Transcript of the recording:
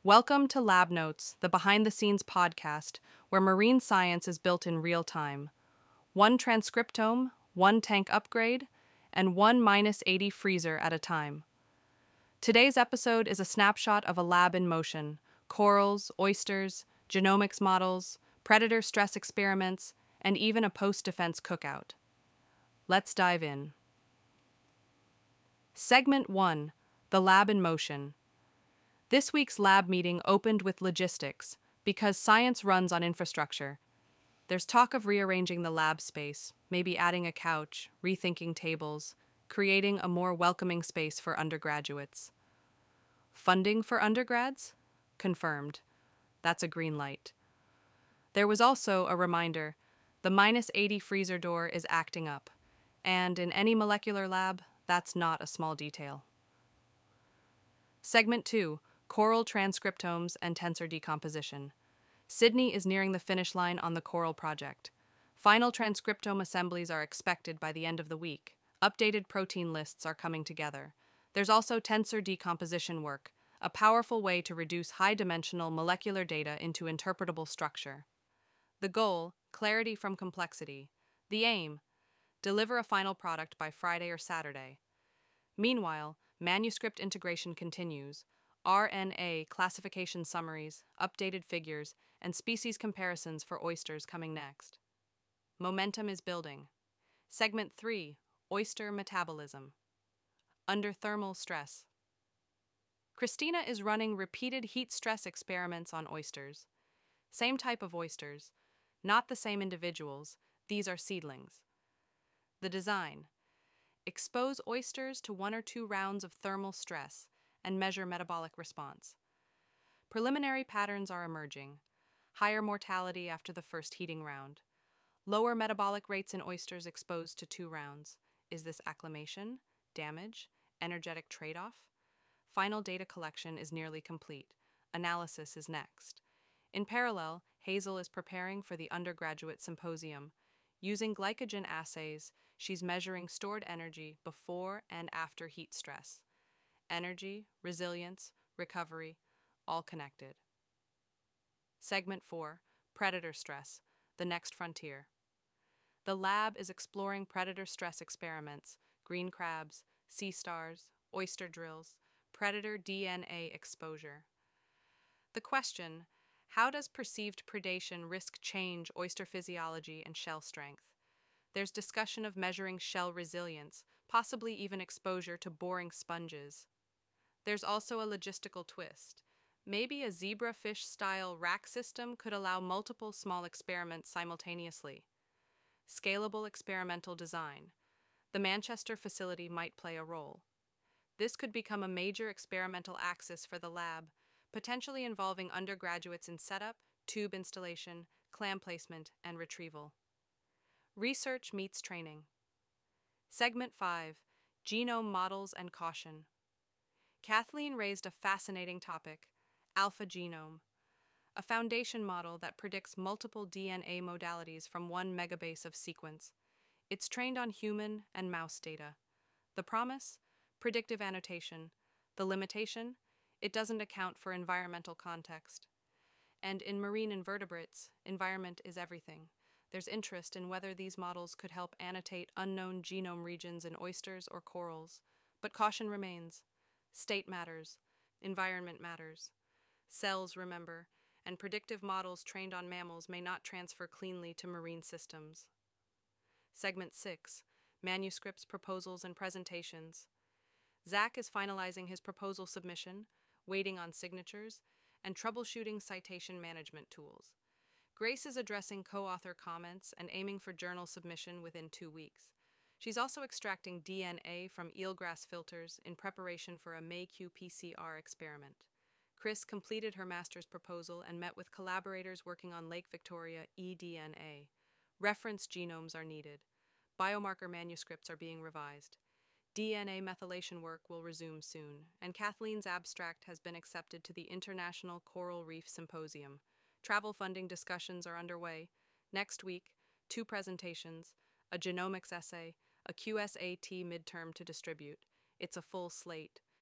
Welcome to Lab Notes, the behind the scenes podcast where marine science is built in real time. One transcriptome, one tank upgrade, and one -80 freezer at a time. Today's episode is a snapshot of a lab in motion: corals, oysters, genomics models, predator stress experiments, and even a post defense cookout. Let's dive in. Segment 1: The Lab in Motion. This week's lab meeting opened with logistics, because science runs on infrastructure. There's talk of rearranging the lab space, maybe adding a couch, rethinking tables, creating a more welcoming space for undergraduates. Funding for undergrads? Confirmed. That's a green light. There was also a reminder: the -80 freezer door is acting up, and in any molecular lab, that's not a small detail. Segment 2: Coral transcriptomes and tensor decomposition. Sydney is nearing the finish line on the Coral project. Final transcriptome assemblies are expected by the end of the week. Updated protein lists are coming together. There's also tensor decomposition work, a powerful way to reduce high-dimensional molecular data into interpretable structure. The goal: clarity from complexity. The aim: deliver a final product by Friday or Saturday. Meanwhile, manuscript integration continues. RNA classification summaries, updated figures, and species comparisons for oysters coming next. Momentum is building. Segment 3: Oyster metabolism. Under thermal stress. Christina is running repeated heat stress experiments on oysters. Same type of oysters, not the same individuals, these are seedlings. The design: expose oysters to 1 or 2 rounds of thermal stress and measure metabolic response. Preliminary patterns are emerging: higher mortality after the first heating round, lower metabolic rates in oysters exposed to 2 rounds. Is this acclimation, damage, energetic trade-off? Final data collection is nearly complete. Analysis is next. In parallel, Hazel is preparing for the undergraduate symposium. Using glycogen assays, she's measuring stored energy before and after heat stress. Energy, resilience, recovery, all connected. Segment 4: Predator stress, the next frontier. The lab is exploring predator stress experiments: green crabs, sea stars, oyster drills, predator DNA exposure. The question: how does perceived predation risk change oyster physiology and shell strength? There's discussion of measuring shell resilience, possibly even exposure to boring sponges. There's also a logistical twist. Maybe a zebrafish-style rack system could allow multiple small experiments simultaneously. Scalable experimental design. The Manchester facility might play a role. This could become a major experimental axis for the lab, potentially involving undergraduates in setup, tube installation, clam placement, and retrieval. Research meets training. Segment 5: Genome models and caution. Kathleen raised a fascinating topic: alpha genome, a foundation model that predicts multiple DNA modalities from 1 megabase of sequence. It's trained on human and mouse data. The promise? Predictive annotation. The limitation? It doesn't account for environmental context. And in marine invertebrates, environment is everything. There's interest in whether these models could help annotate unknown genome regions in oysters or corals. But caution remains. State matters. Environment matters. Cells, remember, and predictive models trained on mammals may not transfer cleanly to marine systems. Segment 6: Manuscripts, proposals, and presentations. Zach is finalizing his proposal submission, waiting on signatures, and troubleshooting citation management tools. Grace is addressing co-author comments and aiming for journal submission within 2 weeks. She's also extracting DNA from eelgrass filters in preparation for a May-qPCR experiment. Chris completed her master's proposal and met with collaborators working on Lake Victoria eDNA. Reference genomes are needed. Biomarker manuscripts are being revised. DNA methylation work will resume soon, and Kathleen's abstract has been accepted to the International Coral Reef Symposium. Travel funding discussions are underway. Next week, 2 presentations, a genomics essay, a QSAT midterm to distribute. It's a full slate.